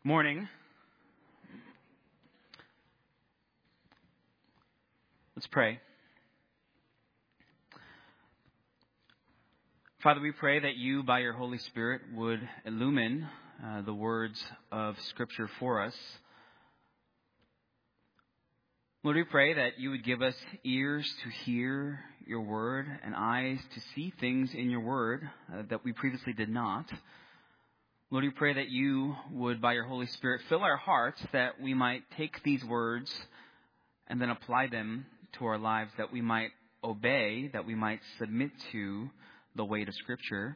Morning. Let's pray. Father, we pray that you, by your Holy Spirit, would illumine the words of Scripture for us. Lord, we pray that you would give us ears to hear your word and eyes to see things in your word that we previously did not. Lord, we pray that you would, by your Holy Spirit, fill our hearts that we might take these words and then apply them to our lives, that we might obey, that we might submit to the weight of Scripture.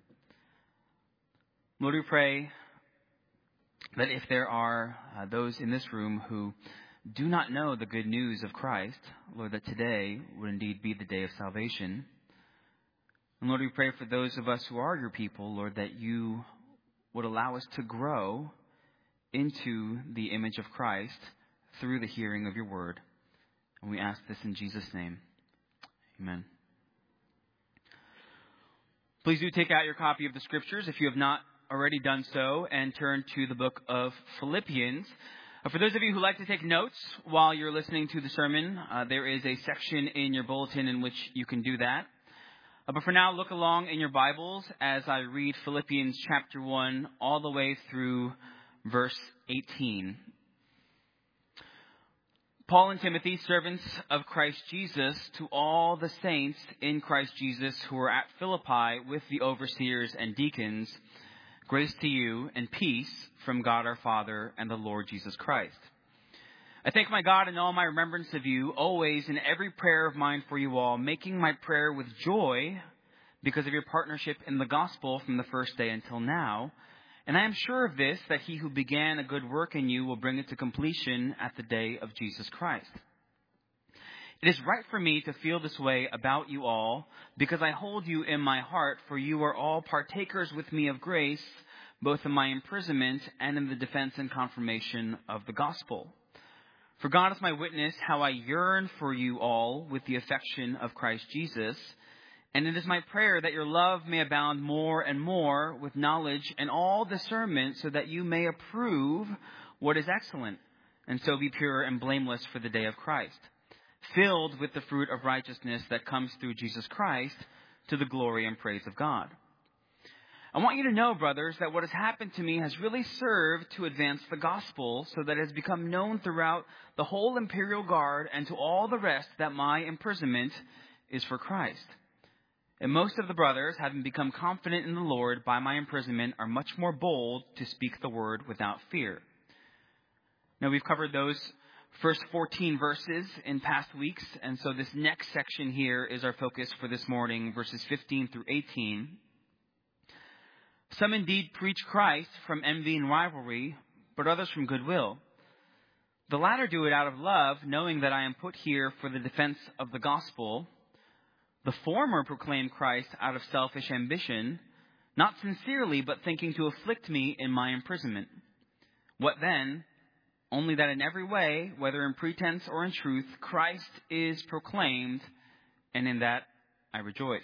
Lord, we pray that if there are those in this room who do not know the good news of Christ, Lord, that today would indeed be the day of salvation. And Lord, we pray for those of us who are your people, Lord, that you would allow us to grow into the image of Christ through the hearing of your word. And we ask this in Jesus' name. Amen. Please do take out your copy of the Scriptures if you have not already done so and turn to the book of Philippians. For those of you who like to take notes while you're listening to the sermon, there is a section in your bulletin in which you can do that. But for now, look along in your Bibles as I read Philippians chapter 1 all the way through verse 18. Paul and Timothy, servants of Christ Jesus, to all the saints in Christ Jesus who are at Philippi with the overseers and deacons, grace to you and peace from God our Father and the Lord Jesus Christ. I thank my God in all my remembrance of you, always in every prayer of mine for you all, making my prayer with joy because of your partnership in the gospel from the first day until now. And I am sure of this, that he who began a good work in you will bring it to completion at the day of Jesus Christ. It is right for me to feel this way about you all, because I hold you in my heart, for you are all partakers with me of grace, both in my imprisonment and in the defense and confirmation of the gospel. For God is my witness how I yearn for you all with the affection of Christ Jesus. And it is my prayer that your love may abound more and more with knowledge and all discernment, so that you may approve what is excellent, and so be pure and blameless for the day of Christ, filled with the fruit of righteousness that comes through Jesus Christ, to the glory and praise of God. I want you to know, brothers, that what has happened to me has really served to advance the gospel, so that it has become known throughout the whole imperial guard and to all the rest that my imprisonment is for Christ. And most of the brothers, having become confident in the Lord by my imprisonment, are much more bold to speak the word without fear. Now, we've covered those first 14 verses in past weeks, and so this next section here is our focus for this morning, verses 15 through 18. Some indeed preach Christ from envy and rivalry, but others from goodwill. The latter do it out of love, knowing that I am put here for the defense of the gospel. The former proclaim Christ out of selfish ambition, not sincerely, but thinking to afflict me in my imprisonment. What then? Only that in every way, whether in pretense or in truth, Christ is proclaimed, and in that I rejoice.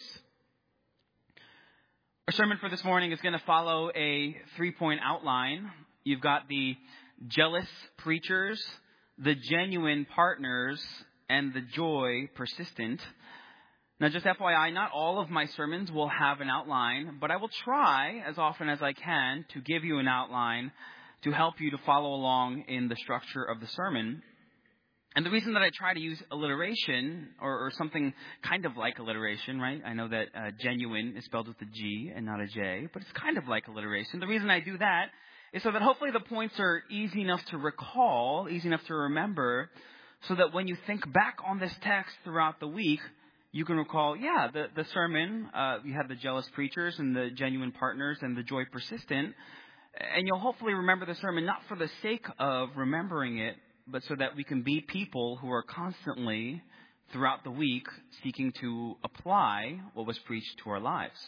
Our sermon for this morning is going to follow a 3-point outline. You've got the jealous preachers, the genuine partners, and the joy persistent. Now, just FYI, not all of my sermons will have an outline, but I will try as often as I can to give you an outline to help you to follow along in the structure of the sermon. And the reason that I try to use alliteration, or something kind of like alliteration, right? I know that genuine is spelled with a G and not a J, but it's kind of like alliteration. The reason I do that is so that hopefully the points are easy enough to recall, easy enough to remember, so that when you think back on this text throughout the week, you can recall, the sermon, you had the jealous preachers and the genuine partners and the joy persistent. And you'll hopefully remember the sermon not for the sake of remembering it, but so that we can be people who are constantly, throughout the week, seeking to apply what was preached to our lives.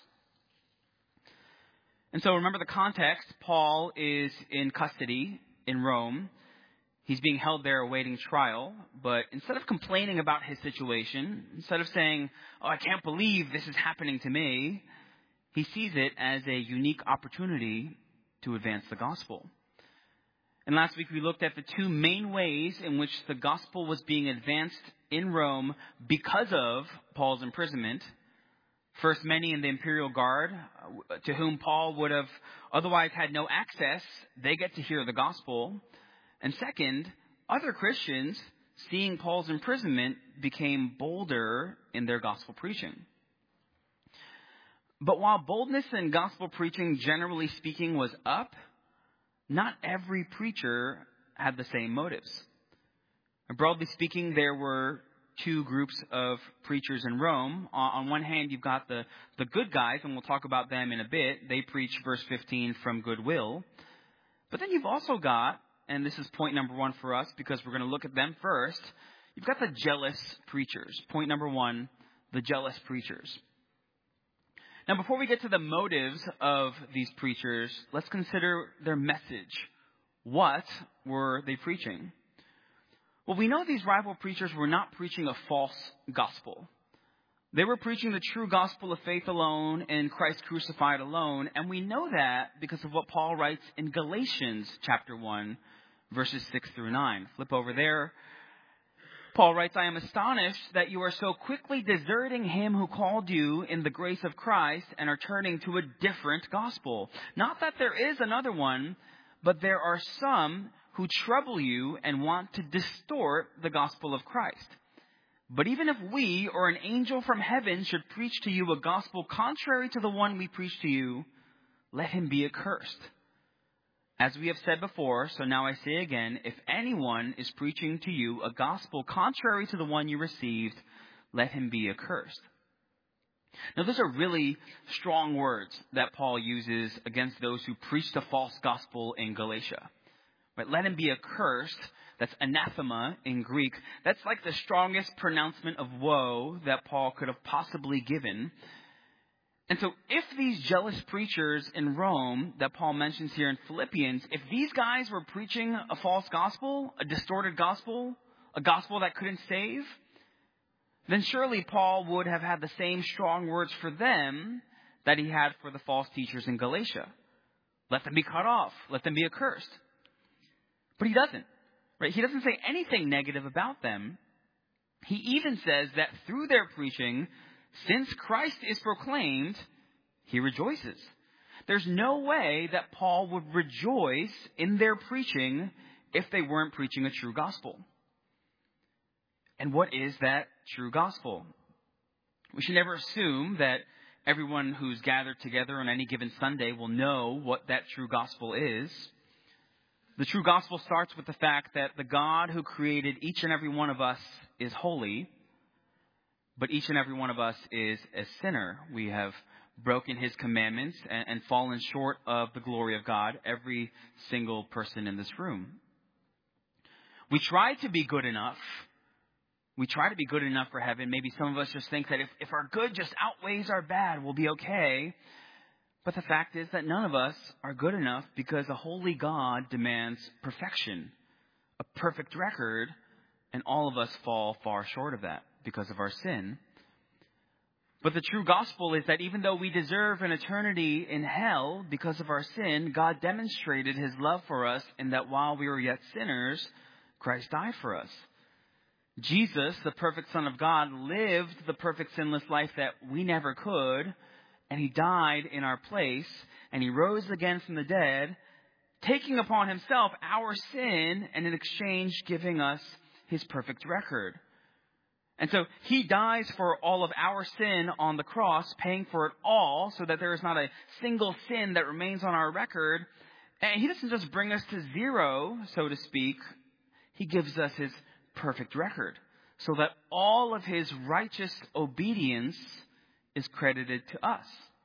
And so remember the context. Paul is in custody in Rome. He's being held there awaiting trial. But instead of complaining about his situation, instead of saying, I can't believe this is happening to me, he sees it as a unique opportunity to advance the gospel. And last week we looked at the two main ways in which the gospel was being advanced in Rome because of Paul's imprisonment. First, many in the imperial guard, to whom Paul would have otherwise had no access, they get to hear the gospel. And second, other Christians, seeing Paul's imprisonment, became bolder in their gospel preaching. But while boldness in gospel preaching, generally speaking, was up, not every preacher had the same motives. And broadly speaking, there were two groups of preachers in Rome. On one hand, you've got the good guys, and we'll talk about them in a bit. They preach, verse 15, from goodwill. But then you've also got, and this is point number one for us because we're going to look at them first, you've got the jealous preachers. Point number one, the jealous preachers. Now, before we get to the motives of these preachers, let's consider their message. What were they preaching? Well, we know these rival preachers were not preaching a false gospel. They were preaching the true gospel of faith alone and Christ crucified alone. And we know that because of what Paul writes in Galatians chapter 1, verses 6 through 9. Flip over there. Paul writes, I am astonished that you are so quickly deserting him who called you in the grace of Christ and are turning to a different gospel. Not that there is another one, but there are some who trouble you and want to distort the gospel of Christ. But even if we or an angel from heaven should preach to you a gospel contrary to the one we preach to you, let him be accursed. As we have said before, so now I say again, if anyone is preaching to you a gospel contrary to the one you received, let him be accursed. Now, those are really strong words that Paul uses against those who preach the false gospel in Galatia. Right? Let him be accursed. That's anathema in Greek. That's like the strongest pronouncement of woe that Paul could have possibly given. And so if these jealous preachers in Rome that Paul mentions here in Philippians, if these guys were preaching a false gospel, a distorted gospel, a gospel that couldn't save, then surely Paul would have had the same strong words for them that he had for the false teachers in Galatia. Let them be cut off. Let them be accursed. But he doesn't. Right? He doesn't say anything negative about them. He even says that through their preaching, since Christ is proclaimed, he rejoices. There's no way that Paul would rejoice in their preaching if they weren't preaching a true gospel. And what is that true gospel? We should never assume that everyone who's gathered together on any given Sunday will know what that true gospel is. The true gospel starts with the fact that the God who created each and every one of us is holy. But each and every one of us is a sinner. We have broken his commandments and fallen short of the glory of God, every single person in this room. We try to be good enough. We try to be good enough for heaven. Maybe some of us just think that if our good just outweighs our bad, we'll be okay. But the fact is that none of us are good enough because a holy God demands perfection, a perfect record, and all of us fall far short of that because of our sin. But the true gospel is that even though we deserve an eternity in hell because of our sin, God demonstrated his love for us in that while we were yet sinners, Christ died for us. Jesus, the perfect Son of God, lived the perfect sinless life that we never could, and he died in our place, and he rose again from the dead, taking upon himself our sin and in exchange giving us his perfect record. And so he dies for all of our sin on the cross, paying for it all so that there is not a single sin that remains on our record. And he doesn't just bring us to zero, so to speak. He gives us his perfect record so that all of his righteous obedience is credited to us.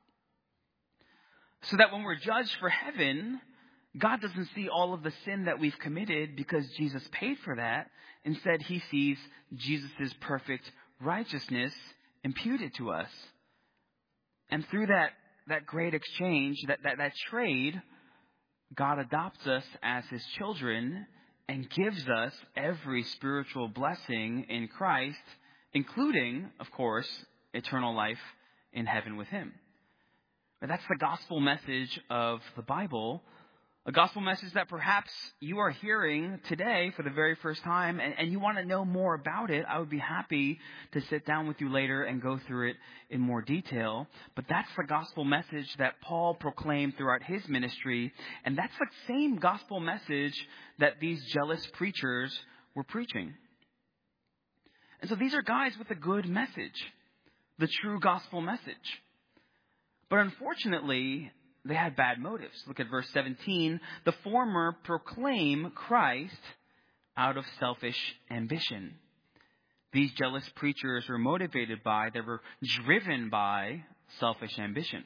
So that when we're judged for heaven, God doesn't see all of the sin that we've committed because Jesus paid for that. Instead, he sees Jesus' perfect righteousness imputed to us. And through that great exchange, that trade, God adopts us as his children and gives us every spiritual blessing in Christ, including, of course, eternal life in heaven with him. But that's the gospel message of the Bible. A gospel message that perhaps you are hearing today for the very first time and you want to know more about it. I would be happy to sit down with you later and go through it in more detail. But that's the gospel message that Paul proclaimed throughout his ministry. And that's the same gospel message that these jealous preachers were preaching. And so these are guys with a good message, the true gospel message. But unfortunately, they had bad motives. Look at verse 17. The former proclaim Christ out of selfish ambition. These jealous preachers were motivated by, they were driven by selfish ambition.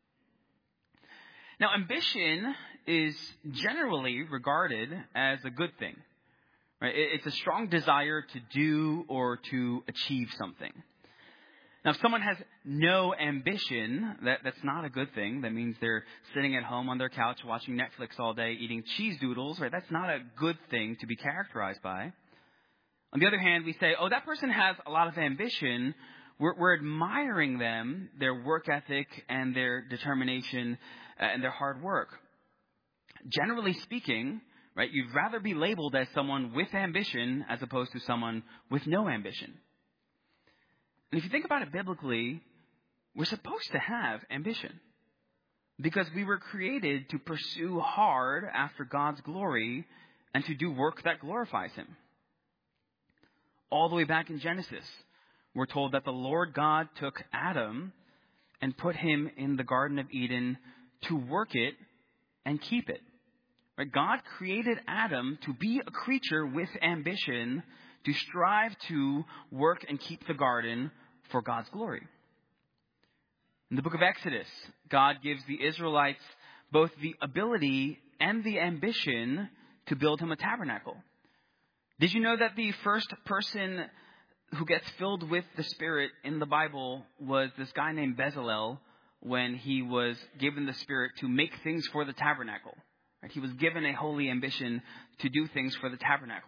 Now, ambition is generally regarded as a good thing. Right? It's a strong desire to do or to achieve something. Now, if someone has no ambition, that's not a good thing. That means they're sitting at home on their couch watching Netflix all day, eating cheese doodles, right? That's not a good thing to be characterized by. On the other hand, we say, oh, that person has a lot of ambition. We're admiring them, their work ethic and their determination and their hard work. Generally speaking, right, you'd rather be labeled as someone with ambition as opposed to someone with no ambition. And if you think about it biblically, we're supposed to have ambition because we were created to pursue hard after God's glory and to do work that glorifies Him. All the way back in Genesis, we're told that the Lord God took Adam and put him in the Garden of Eden to work it and keep it. Right? God created Adam to be a creature with ambition, to strive to work and keep the garden for God's glory. In the book of Exodus, God gives the Israelites both the ability and the ambition to build him a tabernacle. Did you know that the first person who gets filled with the Spirit in the Bible was this guy named Bezalel when he was given the Spirit to make things for the tabernacle? Right? He was given a holy ambition to do things for the tabernacle.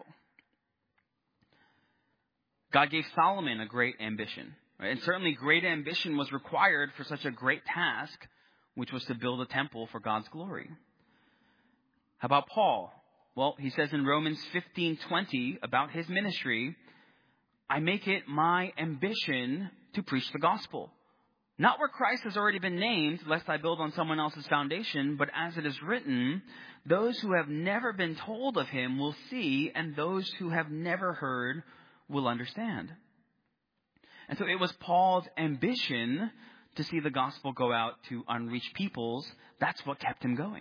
God gave Solomon a great ambition. Right? And certainly great ambition was required for such a great task, which was to build a temple for God's glory. How about Paul? Well, he says in Romans 15:20 about his ministry, I make it my ambition to preach the gospel. Not where Christ has already been named, lest I build on someone else's foundation, but as it is written, those who have never been told of him will see, and those who have never heard will understand. And so it was Paul's ambition to see the gospel go out to unreached peoples. That's what kept him going.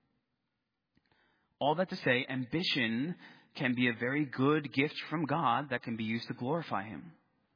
All that to say, ambition can be a very good gift from God that can be used to glorify him.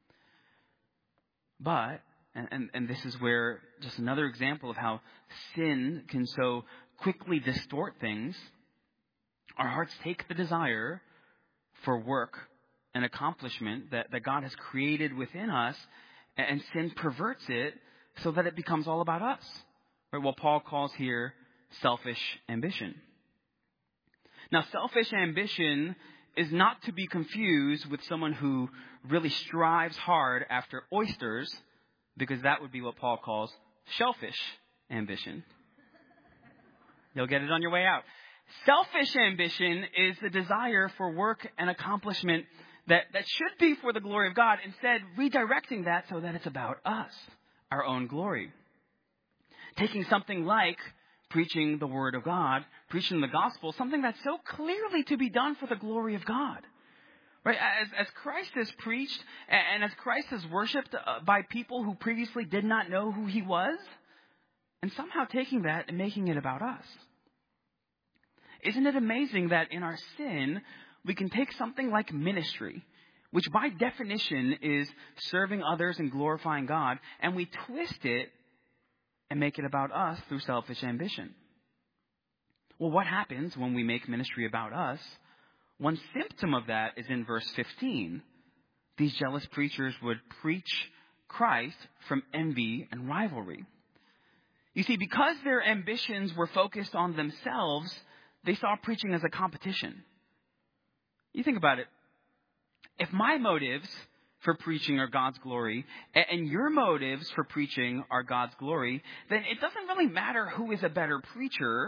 But, and this is where just another example of how sin can so quickly distort things, our hearts take the desire for work and accomplishment that God has created within us, and sin perverts it so that it becomes all about us. Right? What Paul calls here selfish ambition. Now, selfish ambition is not to be confused with someone who really strives hard after oysters, because that would be what Paul calls shellfish ambition. You'll get it on your way out. Selfish ambition is the desire for work and accomplishment that should be for the glory of God, instead redirecting that so that it's about us, our own glory. Taking something like preaching the word of God, preaching the gospel, something that's so clearly to be done for the glory of God. Right? As Christ is preached and as Christ is worshipped by people who previously did not know who he was, and somehow taking that and making it about us. Isn't it amazing that in our sin, we can take something like ministry, which by definition is serving others and glorifying God, and we twist it and make it about us through selfish ambition. Well, what happens when we make ministry about us? One symptom of that is in verse 15. These jealous preachers would preach Christ from envy and rivalry. You see, because their ambitions were focused on themselves, they saw preaching as a competition. You think about it. If my motives for preaching are God's glory, and your motives for preaching are God's glory, then it doesn't really matter who is a better preacher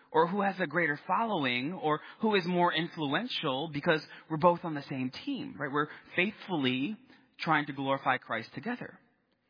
or who has a greater following, or who is more influential, because we're both on the same team, right? We're faithfully trying to glorify Christ together.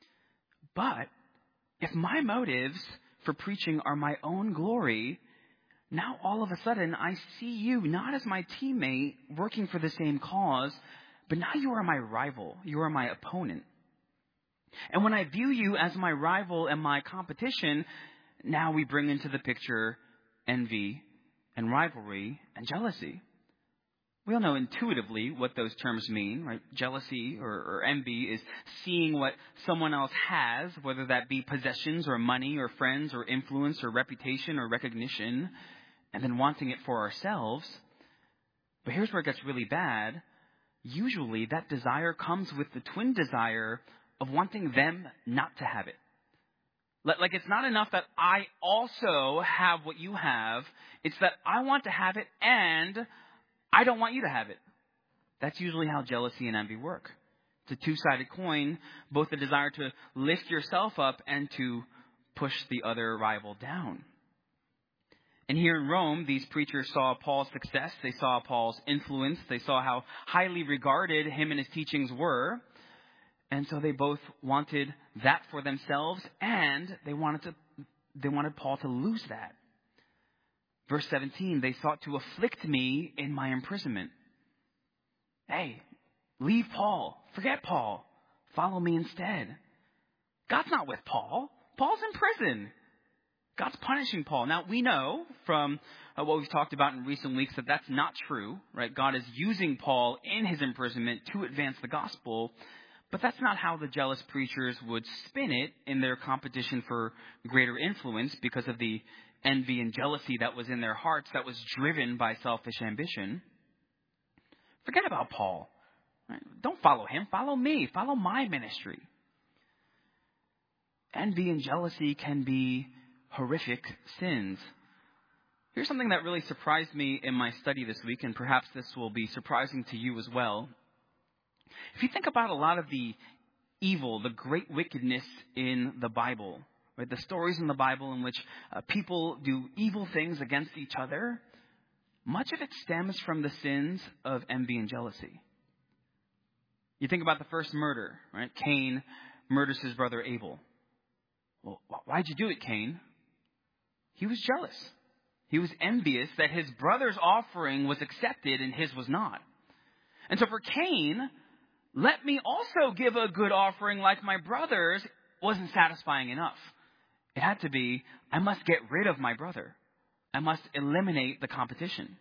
But if my motives for preaching are my own glory, now all of a sudden I see you not as my teammate working for the same cause, but now you are my rival. You are my opponent. And when I view you as my rival and my competition, now we bring into the picture envy and rivalry and jealousy. We all know intuitively what those terms mean, right? Jealousy or envy is seeing what someone else has, whether that be possessions or money or friends or influence or reputation or recognition, and then wanting it for ourselves. But here's where it gets really bad. Usually that desire comes with the twin desire of wanting them not to have it. Like it's not enough that I also have what you have. It's that I want to have it and I don't want you to have it. That's usually how jealousy and envy work. It's a two-sided coin, both the desire to lift yourself up and to push the other rival down. And here in Rome, these preachers saw Paul's success. They saw Paul's influence. They saw how highly regarded him and his teachings were. And so they both wanted that for themselves, and they wanted Paul to lose that. Verse 17, they sought to afflict me in my imprisonment. Hey, leave Paul. Forget Paul. Follow me instead. God's not with Paul. Paul's in prison. God's punishing Paul. Now, we know from what we've talked about in recent weeks that that's not true, right? God is using Paul in his imprisonment to advance the gospel. But that's not how the jealous preachers would spin it in their competition for greater influence because of the envy and jealousy that was in their hearts, that was driven by selfish ambition. Forget about Paul. Right? Don't follow him. Follow me. Follow my ministry. Envy and jealousy can be horrific sins. Here's something that really surprised me in my study this week, and perhaps this will be surprising to you as well. If you think about a lot of the evil, the great wickedness in the Bible, right, the stories in the Bible in which people do evil things against each other, much of it stems from the sins of envy and jealousy. You think about the first murder, right? Cain murders his brother Abel. Well, why'd you do it, Cain? He was jealous. He was envious that his brother's offering was accepted and his was not. And so for Cain, let me also give a good offering like my brother's, wasn't satisfying enough. It had to be, I must get rid of my brother. I must eliminate the competition.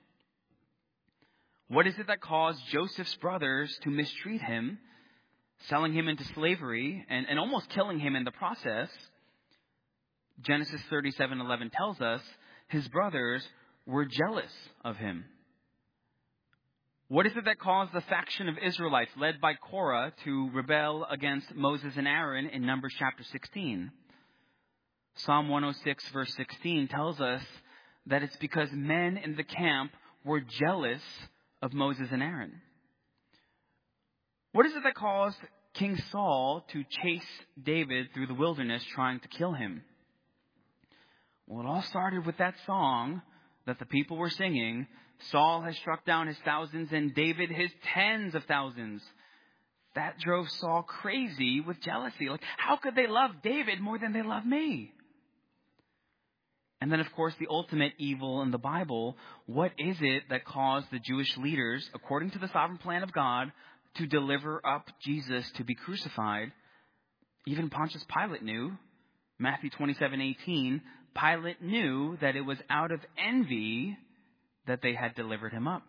What is it that caused Joseph's brothers to mistreat him, selling him into slavery and almost killing him in the process? Genesis 37:11 tells us his brothers were jealous of him. What is it that caused the faction of Israelites led by Korah to rebel against Moses and Aaron in Numbers chapter 16? Psalm 106 verse 16 tells us that it's because men in the camp were jealous of Moses and Aaron. What is it that caused King Saul to chase David through the wilderness trying to kill him? Well, it all started with that song that the people were singing. Saul has struck down his thousands and David his tens of thousands. That drove Saul crazy with jealousy. Like, how could they love David more than they love me? And then, of course, the ultimate evil in the Bible. What is it that caused the Jewish leaders, according to the sovereign plan of God, to deliver up Jesus to be crucified? Even Pontius Pilate knew. Matthew 27:18, Pilate knew that it was out of envy that they had delivered him up.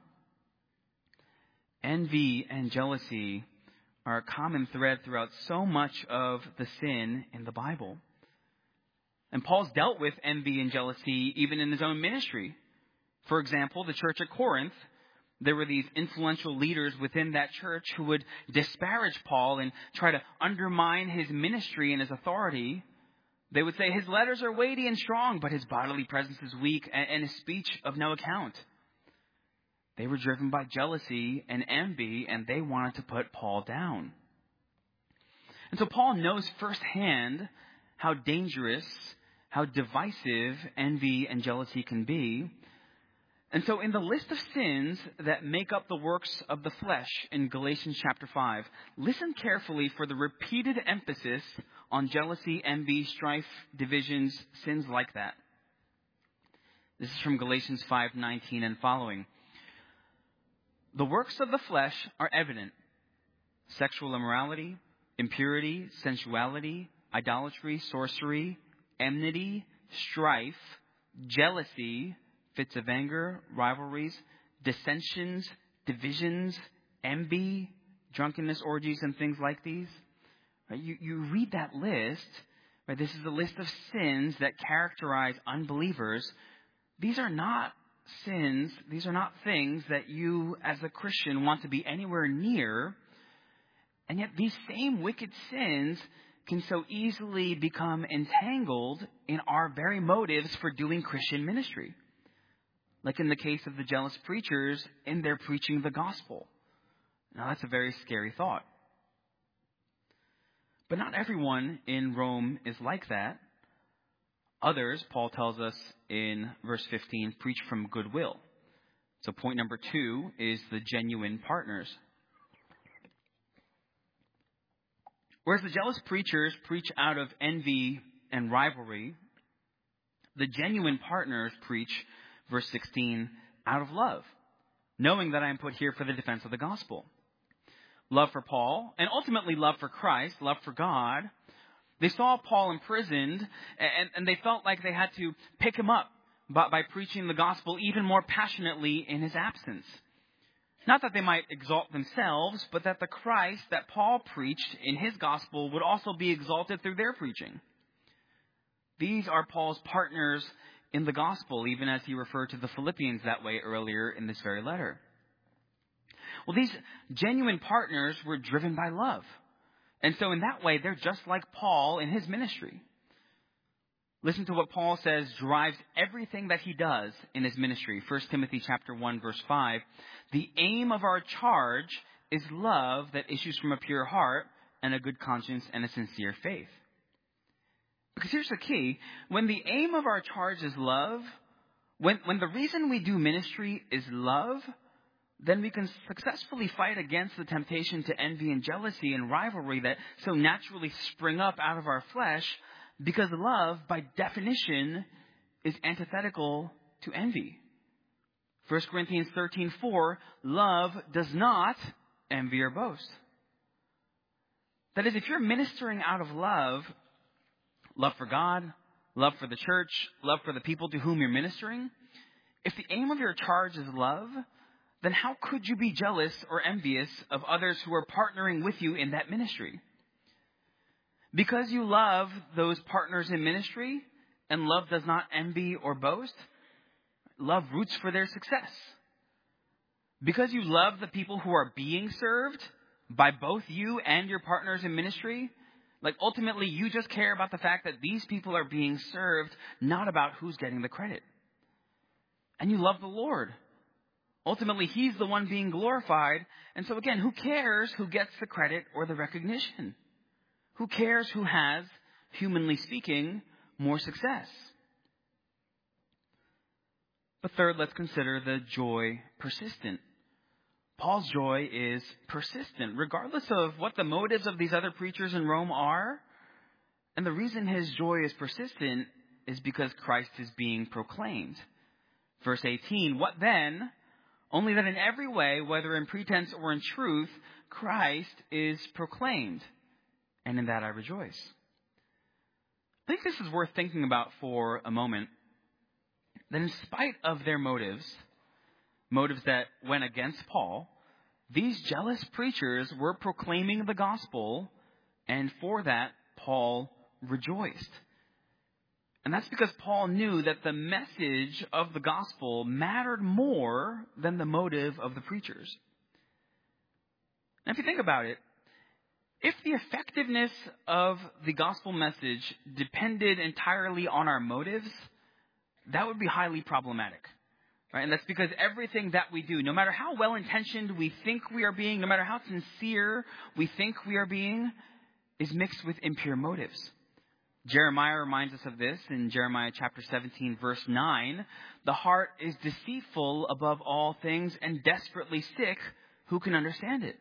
Envy and jealousy are a common thread throughout so much of the sin in the Bible. And Paul's dealt with envy and jealousy even in his own ministry. For example, the church at Corinth, there were these influential leaders within that church who would disparage Paul and try to undermine his ministry and his authority. They would say his letters are weighty and strong, but his bodily presence is weak and his speech of no account. They were driven by jealousy and envy, and they wanted to put Paul down. And so Paul knows firsthand how dangerous, how divisive envy and jealousy can be. And so in the list of sins that make up the works of the flesh in Galatians chapter 5, listen carefully for the repeated emphasis on jealousy, envy, strife, divisions, sins like that. This is from Galatians 5:19 and following. The works of the flesh are evident: sexual immorality, impurity, sensuality, idolatry, sorcery, enmity, strife, jealousy, fits of anger, rivalries, dissensions, divisions, envy, drunkenness, orgies, and things like these. Right? You read that list. Right? This is a list of sins that characterize unbelievers. These are not sins. These are not things that you as a Christian want to be anywhere near. And yet these same wicked sins can so easily become entangled in our very motives for doing Christian ministry. Like in the case of the jealous preachers in their preaching the gospel. Now that's a very scary thought. But not everyone in Rome is like that. Others, Paul tells us in verse 15, preach from goodwill. So point number 2 is the genuine partners. Whereas the jealous preachers preach out of envy and rivalry, the genuine partners preach, verse 16, out of love, knowing that I am put here for the defense of the gospel. Love for Paul, and ultimately love for Christ, love for God. They saw Paul imprisoned, and they felt like they had to pick him up by preaching the gospel even more passionately in his absence. Not that they might exalt themselves, but that the Christ that Paul preached in his gospel would also be exalted through their preaching. These are Paul's partners in the gospel, even as he referred to the Philippians that way earlier in this very letter. Well, these genuine partners were driven by love. And so in that way, they're just like Paul in his ministry. Listen to what Paul says drives everything that he does in his ministry. 1 Timothy chapter 1, verse 5. The aim of our charge is love that issues from a pure heart and a good conscience and a sincere faith. Because here's the key. When the aim of our charge is love, when the reason we do ministry is love, then we can successfully fight against the temptation to envy and jealousy and rivalry that so naturally spring up out of our flesh, because love, by definition, is antithetical to envy. 1 Corinthians 13:4, love does not envy or boast. That is, if you're ministering out of love for God, love for the church, love for the people to whom you're ministering, if the aim of your charge is love, then how could you be jealous or envious of others who are partnering with you in that ministry? Because you love those partners in ministry, and love does not envy or boast, love roots for their success. Because you love the people who are being served by both you and your partners in ministry, like ultimately you just care about the fact that these people are being served, not about who's getting the credit. And you love the Lord. Ultimately, He's the one being glorified. And so again, who cares who gets the credit or the recognition? Who cares who has, humanly speaking, more success? But third, let's consider the joy persistent. Paul's joy is persistent, regardless of what the motives of these other preachers in Rome are. And the reason his joy is persistent is because Christ is being proclaimed. Verse 18, what then? Only that in every way, whether in pretense or in truth, Christ is proclaimed. And in that I rejoice. I think this is worth thinking about for a moment. That in spite of their motives that went against Paul, these jealous preachers were proclaiming the gospel, and for that, Paul rejoiced. And that's because Paul knew that the message of the gospel mattered more than the motive of the preachers. And if you think about it, if the effectiveness of the gospel message depended entirely on our motives, that would be highly problematic. Right? And that's because everything that we do, no matter how well-intentioned we think we are being, no matter how sincere we think we are being, is mixed with impure motives. Jeremiah reminds us of this in Jeremiah chapter 17, verse 9. The heart is deceitful above all things and desperately sick. Who can understand it?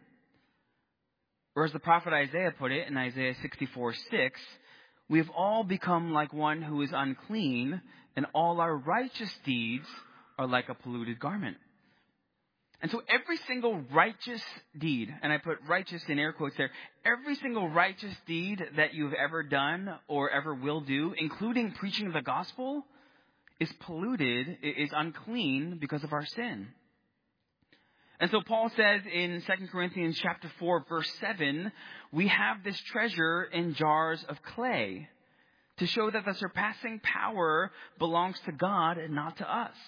Or as the prophet Isaiah put it in Isaiah 64:6, we have all become like one who is unclean, and all our righteous deeds are like a polluted garment. And so every single righteous deed, and I put righteous in air quotes there, every single righteous deed that you've ever done or ever will do, including preaching the gospel, is polluted, is unclean because of our sin. And so Paul says in 2 Corinthians chapter 4, verse 7, we have this treasure in jars of clay to show that the surpassing power belongs to God and not to us.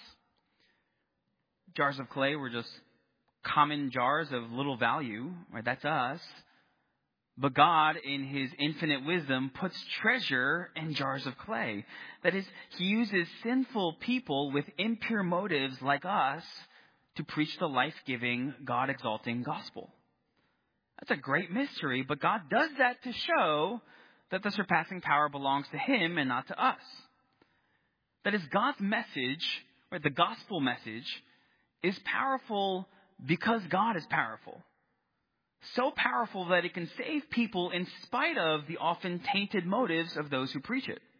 Jars of clay were just common jars of little value, right? That's us. But God, in His infinite wisdom, puts treasure in jars of clay. That is, He uses sinful people with impure motives like us to preach the life-giving, God-exalting gospel. That's a great mystery, but God does that to show that the surpassing power belongs to Him and not to us. That is, God's message, or the gospel message, is powerful because God is powerful. So powerful that it can save people in spite of the often tainted motives of those who preach it.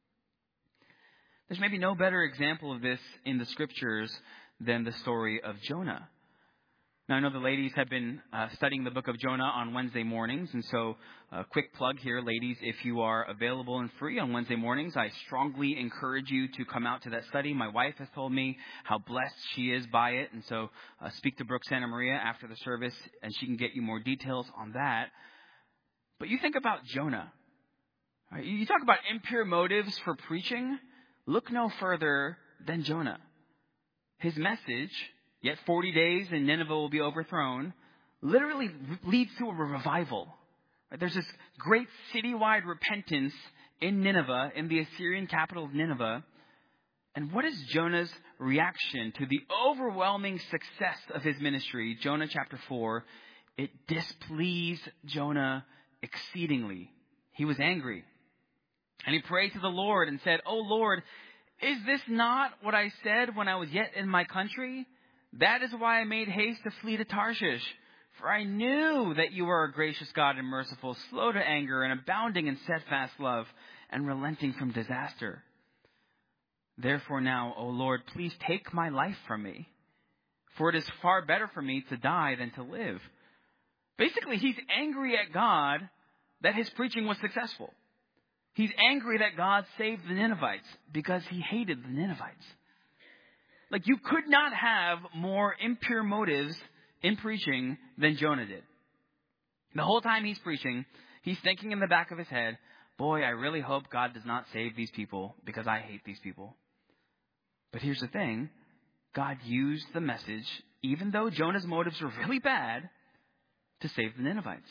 There's maybe no better example of this in the scriptures than the story of Jonah. Now, I know the ladies have been studying the book of Jonah on Wednesday mornings. And so a quick plug here, ladies, if you are available and free on Wednesday mornings, I strongly encourage you to come out to that study. My wife has told me how blessed she is by it. And so speak to Brooke Santa Maria after the service and she can get you more details on that. But you think about Jonah. Right? You talk about impure motives for preaching. Look no further than Jonah. His message, yet 40 days and Nineveh will be overthrown, literally leads to a revival. There's this great citywide repentance in Nineveh, in the Assyrian capital of Nineveh. And what is Jonah's reaction to the overwhelming success of his ministry? Jonah chapter 4, it displeased Jonah exceedingly. He was angry. And he prayed to the Lord and said, "O Lord, is this not what I said when I was yet in my country? That is why I made haste to flee to Tarshish. For I knew that you are a gracious God and merciful, slow to anger and abounding in steadfast love and relenting from disaster. Therefore now, O Lord, please take my life from me. For it is far better for me to die than to live." Basically, he's angry at God that his preaching was successful. He's angry that God saved the Ninevites because he hated the Ninevites. Like, you could not have more impure motives in preaching than Jonah did. The whole time he's preaching, he's thinking in the back of his head, boy, I really hope God does not save these people because I hate these people. But here's the thing. God used the message, even though Jonah's motives were really bad, to save the Ninevites.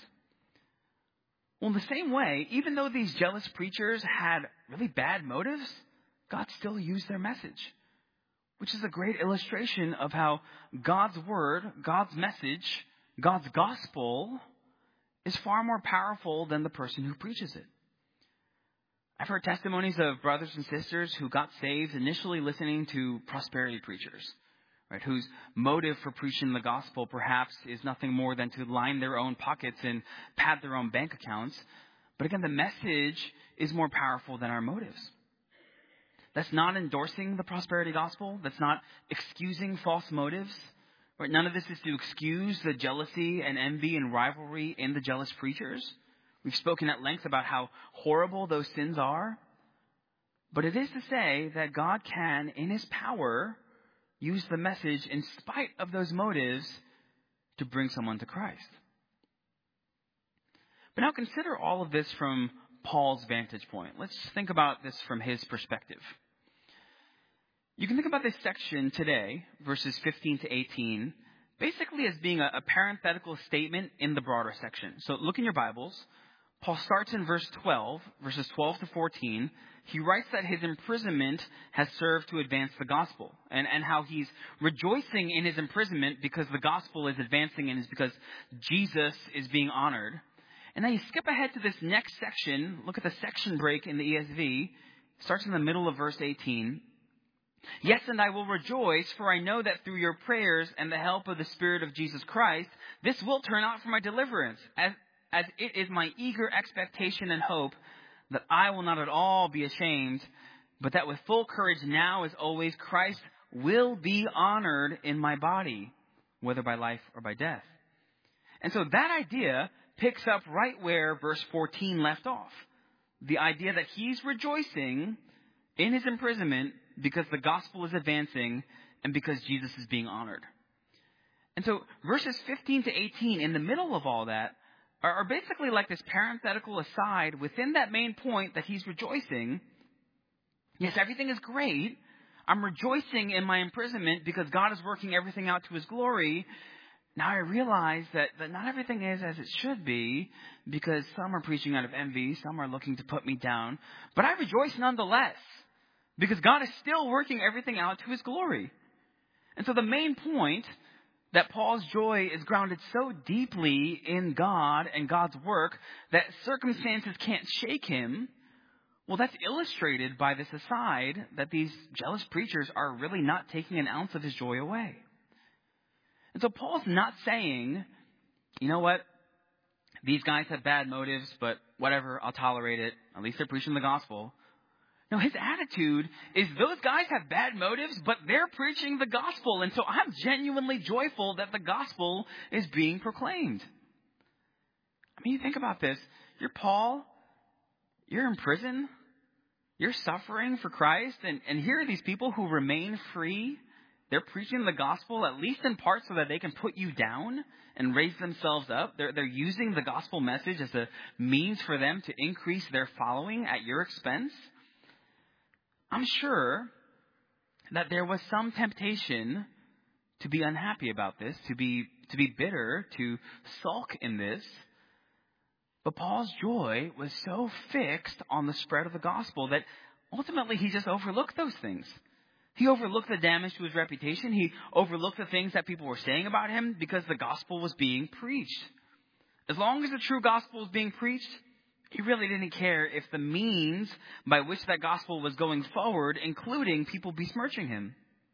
Well, in the same way, even though these jealous preachers had really bad motives, God still used their message, which is a great illustration of how God's word, God's message, God's gospel is far more powerful than the person who preaches it. I've heard testimonies of brothers and sisters who got saved initially listening to prosperity preachers, right, whose motive for preaching the gospel perhaps is nothing more than to line their own pockets and pad their own bank accounts. But again, the message is more powerful than our motives. That's not endorsing the prosperity gospel. That's not excusing false motives. Right? None of this is to excuse the jealousy and envy and rivalry in the jealous preachers. We've spoken at length about how horrible those sins are. But it is to say that God can, in his power, use the message in spite of those motives to bring someone to Christ. But now consider all of this from Paul's vantage point. Let's think about this from his perspective. You can think about this section today, verses 15 to 18, basically as being a parenthetical statement in the broader section. So look in your Bibles. Paul starts in verse 12, verses 12 to 14. He writes that his imprisonment has served to advance the gospel, and how he's rejoicing in his imprisonment because the gospel is advancing and is because Jesus is being honored. And then you skip ahead to this next section. Look at the section break in the ESV. It starts in the middle of verse 18. Yes, and I will rejoice, for I know that through your prayers and the help of the Spirit of Jesus Christ, this will turn out for my deliverance, as it is my eager expectation and hope that I will not at all be ashamed, but that with full courage now as always, Christ will be honored in my body, whether by life or by death. And so that idea picks up right where verse 14 left off. The idea that he's rejoicing in his imprisonment because the gospel is advancing and because Jesus is being honored. And so verses 15 to 18 in the middle of all that are basically like this parenthetical aside within that main point that he's rejoicing. Yes, everything is great. I'm rejoicing in my imprisonment because God is working everything out to his glory. Now I realize that not everything is as it should be because some are preaching out of envy, some are looking to put me down. But I rejoice nonetheless because God is still working everything out to his glory. And so the main point that Paul's joy is grounded so deeply in God and God's work that circumstances can't shake him, well, that's illustrated by this aside that these jealous preachers are really not taking an ounce of his joy away. And so Paul's not saying, you know what, these guys have bad motives, but whatever, I'll tolerate it. At least they're preaching the gospel. No, his attitude is those guys have bad motives, but they're preaching the gospel. And so I'm genuinely joyful that the gospel is being proclaimed. I mean, you think about this. You're Paul. You're in prison. You're suffering for Christ. And here are these people who remain free. They're preaching the gospel, at least in part, so that they can put you down and raise themselves up. They're using the gospel message as a means for them to increase their following at your expense. I'm sure that there was some temptation to be unhappy about this, to be bitter, to sulk in this. But Paul's joy was so fixed on the spread of the gospel that ultimately he just overlooked those things. He overlooked the damage to his reputation. He overlooked the things that people were saying about him because the gospel was being preached. As long as the true gospel was being preached, he really didn't care if the means by which that gospel was going forward, including people besmirching him.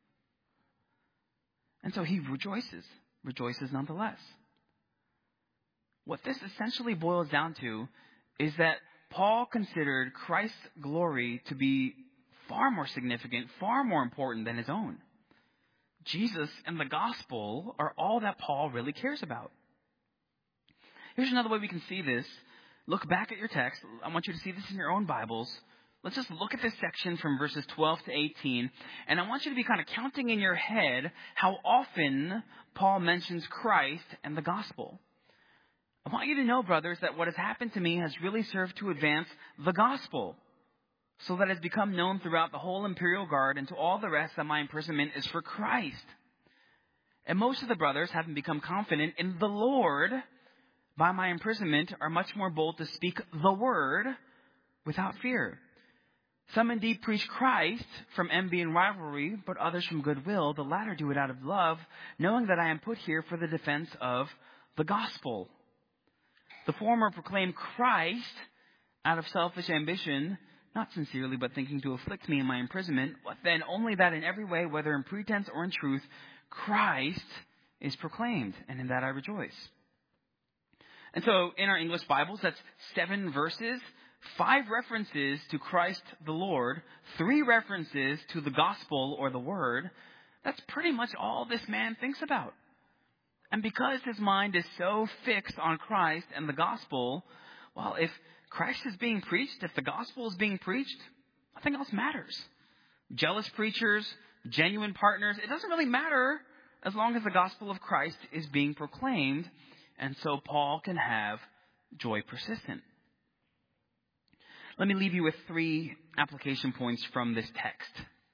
And so he rejoices nonetheless. What this essentially boils down to is that Paul considered Christ's glory to be far more significant, far more important than his own. Jesus and the gospel are all that Paul really cares about. Here's another way we can see this. Look back at your text. I want you to see this in your own Bibles. Let's just look at this section from verses 12 to 18. And I want you to be kind of counting in your head how often Paul mentions Christ and the gospel. I want you to know, brothers, that what has happened to me has really served to advance the gospel, so that it has become known throughout the whole imperial guard and to all the rest that my imprisonment is for Christ. And most of the brothers, having become confident in the Lord by my imprisonment, are much more bold to speak the word without fear. Some indeed preach Christ from envy and rivalry, but others from goodwill. The latter do it out of love, knowing that I am put here for the defense of the gospel. The former proclaim Christ out of selfish ambition, not sincerely, but thinking to afflict me in my imprisonment. But then only that in every way, whether in pretense or in truth, Christ is proclaimed, and in that I rejoice. And so in our English Bibles, that's 7 verses, 5 references to Christ the Lord, 3 references to the gospel or the word. That's pretty much all this man thinks about. And because his mind is so fixed on Christ and the gospel, well, if Christ is being preached, if the gospel is being preached, nothing else matters. Jealous preachers, genuine partners, it doesn't really matter as long as the gospel of Christ is being proclaimed. And so Paul can have joy persistent. Let me leave you with 3 application points from this text.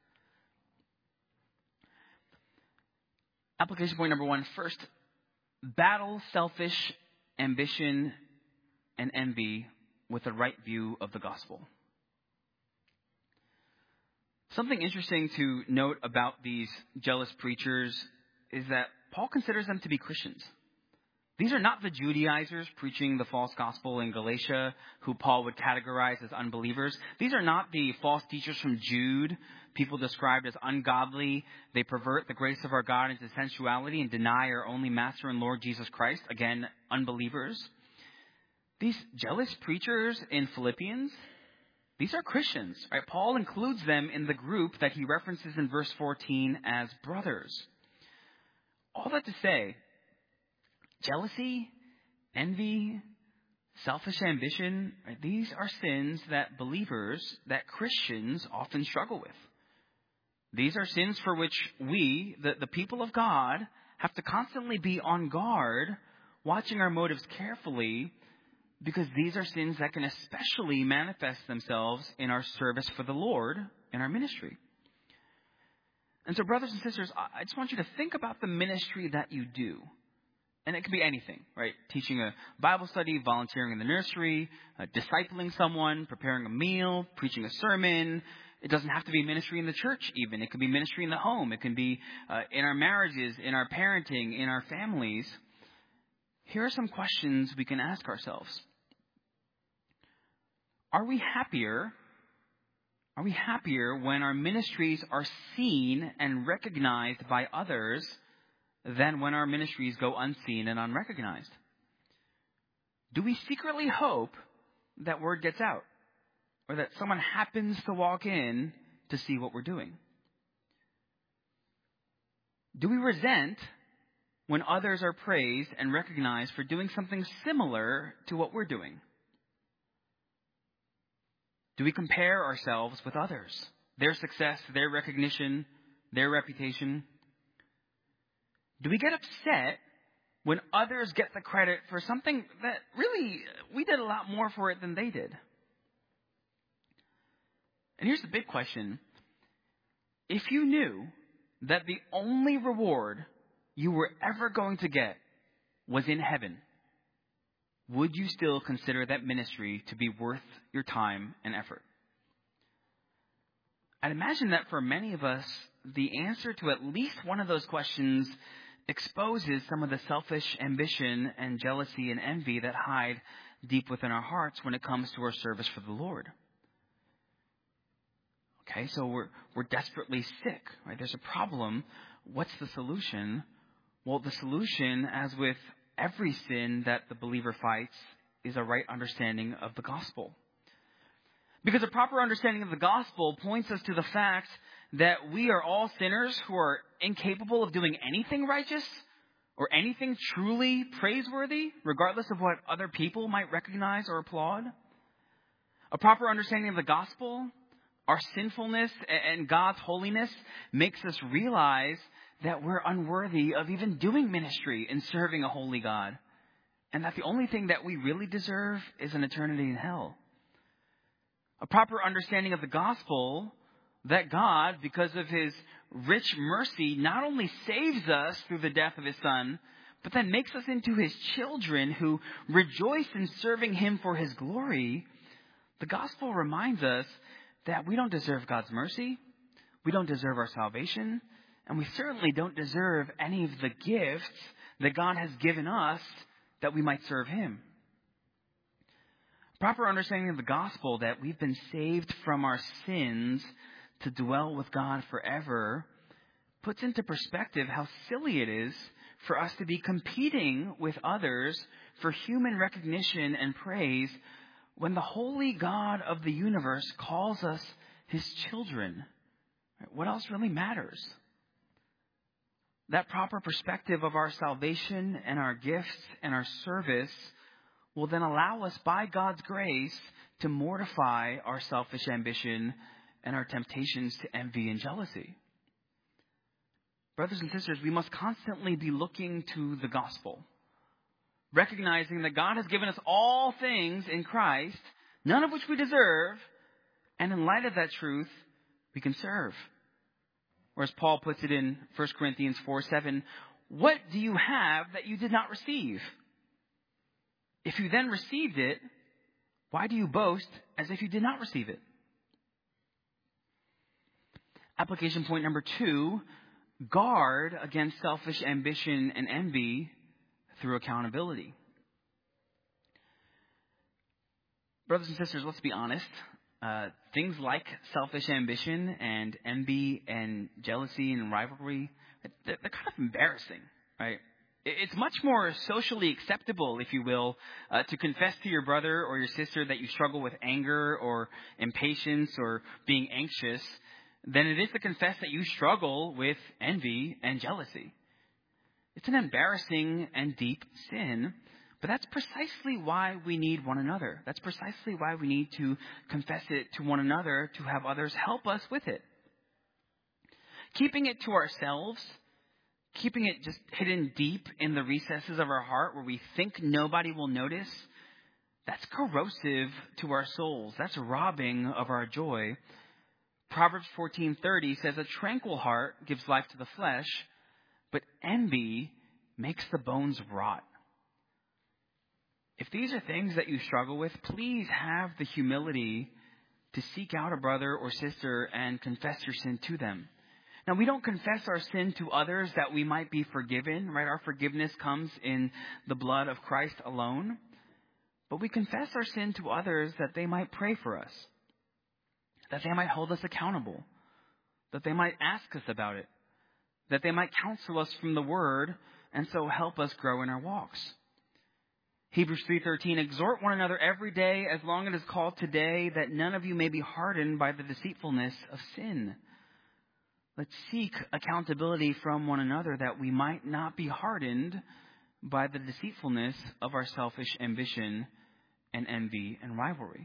Application point number 1, first, battle selfish ambition and envy with the right view of the gospel. Something interesting to note about these jealous preachers is that Paul considers them to be Christians. These are not the Judaizers preaching the false gospel in Galatia, who Paul would categorize as unbelievers. These are not the false teachers from Jude, people described as ungodly. They pervert the grace of our God into sensuality and deny our only Master and Lord Jesus Christ. Again, unbelievers. These jealous preachers in Philippians, these are Christians, right? Paul includes them in the group that he references in verse 14 as brothers. All that to say, jealousy, envy, selfish ambition, right? These are sins that believers, that Christians often struggle with. These are sins for which we, the people of God, have to constantly be on guard, watching our motives carefully, because these are sins that can especially manifest themselves in our service for the Lord, in our ministry. And so, brothers and sisters, I just want you to think about the ministry that you do. And it can be anything, right? Teaching a Bible study, volunteering in the nursery, discipling someone, preparing a meal, preaching a sermon. It doesn't have to be ministry in the church even. It can be ministry in the home. It can be in our marriages, in our parenting, in our families. Here are some questions we can ask ourselves. Are we happier when our ministries are seen and recognized by others than when our ministries go unseen and unrecognized? Do we secretly hope that word gets out, or that someone happens to walk in to see what we're doing? Do we resent when others are praised and recognized for doing something similar to what we're doing? Do we compare ourselves with others, their success, their recognition, their reputation? Do we get upset when others get the credit for something that really we did a lot more for it than they did? And here's the big question. If you knew that the only reward you were ever going to get was in heaven, would you still consider that ministry to be worth your time and effort? I'd imagine that for many of us, the answer to at least one of those questions exposes some of the selfish ambition and jealousy and envy that hide deep within our hearts when it comes to our service for the Lord. Okay, so we're desperately sick, right? There's a problem. What's the solution? Well, the solution, as with every sin that the believer fights, is a right understanding of the gospel. Because a proper understanding of the gospel points us to the fact that we are all sinners who are incapable of doing anything righteous or anything truly praiseworthy, regardless of what other people might recognize or applaud. A proper understanding of the gospel, our sinfulness and God's holiness, makes us realize that we're unworthy of even doing ministry and serving a holy God, and that the only thing that we really deserve is an eternity in hell. A proper understanding of the gospel, that God, because of his rich mercy, not only saves us through the death of his Son, but then makes us into his children who rejoice in serving him for his glory. The gospel reminds us that we don't deserve God's mercy, we don't deserve our salvation, and we certainly don't deserve any of the gifts that God has given us that we might serve him. Proper understanding of the gospel, that we've been saved from our sins to dwell with God forever, puts into perspective how silly it is for us to be competing with others for human recognition and praise when the holy God of the universe calls us his children. What else really matters? That proper perspective of our salvation and our gifts and our service will then allow us, by God's grace, to mortify our selfish ambition and our temptations to envy and jealousy. Brothers and sisters, we must constantly be looking to the gospel, recognizing that God has given us all things in Christ, none of which we deserve, and in light of that truth, we can serve. Or as Paul puts it in 1 Corinthians 4:7, what do you have that you did not receive? If you then received it, why do you boast as if you did not receive it? Application point number 2, guard against selfish ambition and envy through accountability. Brothers and sisters, let's be honest. Things like selfish ambition and envy and jealousy and rivalry, they're kind of embarrassing, right? It's much more socially acceptable, if you will, to confess to your brother or your sister that you struggle with anger or impatience or being anxious than it is to confess that you struggle with envy and jealousy. It's an embarrassing and deep sin, but that's precisely why we need one another. That's precisely why we need to confess it to one another, to have others help us with it. Keeping it to ourselves, keeping it just hidden deep in the recesses of our heart where we think nobody will notice, that's corrosive to our souls. That's robbing of our joy. Proverbs 14:30 says, "A tranquil heart gives life to the flesh, but envy makes the bones rot." If these are things that you struggle with, please have the humility to seek out a brother or sister and confess your sin to them. Now, we don't confess our sin to others that we might be forgiven, right? Our forgiveness comes in the blood of Christ alone. But we confess our sin to others that they might pray for us, that they might hold us accountable, that they might ask us about it, that they might counsel us from the Word, and so help us grow in our walks. Hebrews 3:13, "Exhort one another every day as long as it is called today, that none of you may be hardened by the deceitfulness of sin." Let's seek accountability from one another that we might not be hardened by the deceitfulness of our selfish ambition and envy and rivalry.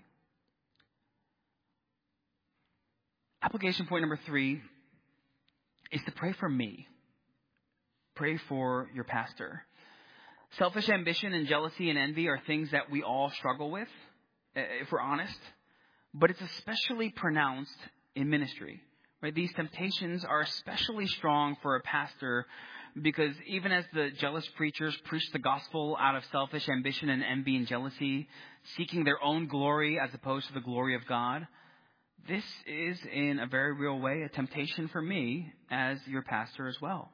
Application point number 3 is to pray for me. Pray for your pastor. Selfish ambition and jealousy and envy are things that we all struggle with, if we're honest. But it's especially pronounced in ministry. Right? These temptations are especially strong for a pastor because even as the jealous preachers preach the gospel out of selfish ambition and envy and jealousy, seeking their own glory as opposed to the glory of God, this is in a very real way a temptation for me as your pastor as well.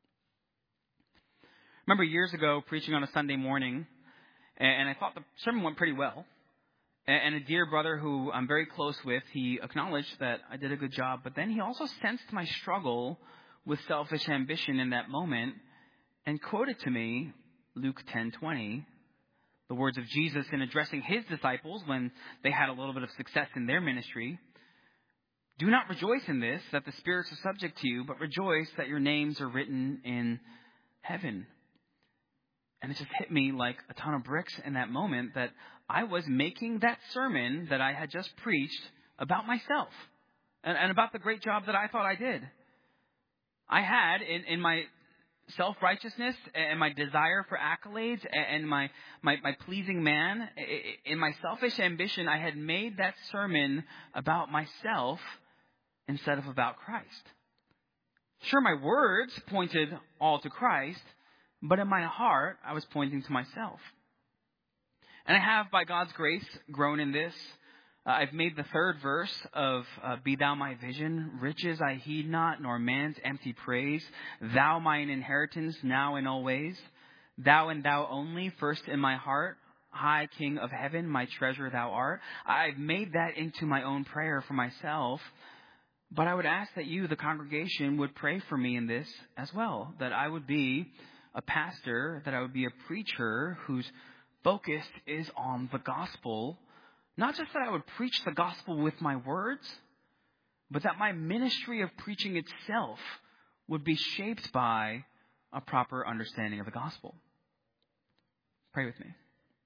Remember years ago preaching on a Sunday morning, and I thought the sermon went pretty well. And a dear brother who I'm very close with, he acknowledged that I did a good job, but then he also sensed my struggle with selfish ambition in that moment and quoted to me Luke 10:20, the words of Jesus in addressing his disciples when they had a little bit of success in their ministry. "Do not rejoice in this, that the spirits are subject to you, but rejoice that your names are written in heaven." And it just hit me like a ton of bricks in that moment that I was making that sermon that I had just preached about myself and about the great job that I thought I did. I had in my self-righteousness and my desire for accolades and my pleasing man, in my selfish ambition, I had made that sermon about myself instead of about Christ. Sure, my words pointed all to Christ, but in my heart, I was pointing to myself. And I have, by God's grace, grown in this. I've made the third verse of "Be thou my vision, riches I heed not, nor man's empty praise. Thou mine inheritance, now and always. Thou and thou only, first in my heart. High King of heaven, my treasure thou art." I've made that into my own prayer for myself. But I would ask that you, the congregation, would pray for me in this as well. That I would be a pastor, that I would be a preacher whose focus is on the gospel. Not just that I would preach the gospel with my words, but that my ministry of preaching itself would be shaped by a proper understanding of the gospel. Pray with me.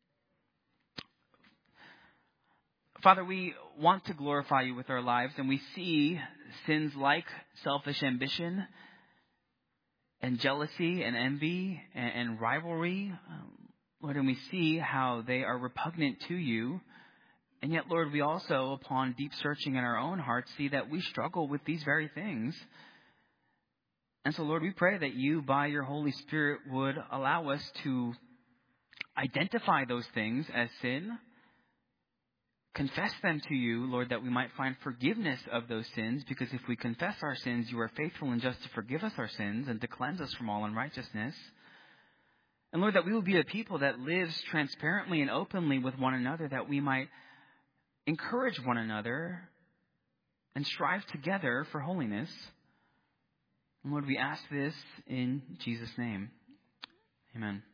Father, we want to glorify you with our lives, and we see sins like selfish ambition and jealousy and envy and rivalry, Lord, and we see how they are repugnant to you. And yet, Lord, we also, upon deep searching in our own hearts, see that we struggle with these very things. And so, Lord, we pray that you, by your Holy Spirit, would allow us to identify those things as sin, confess them to you, Lord, that we might find forgiveness of those sins, because if we confess our sins, you are faithful and just to forgive us our sins and to cleanse us from all unrighteousness. And Lord, that we will be a people that lives transparently and openly with one another, that we might encourage one another and strive together for holiness. And Lord, we ask this in Jesus' name. Amen.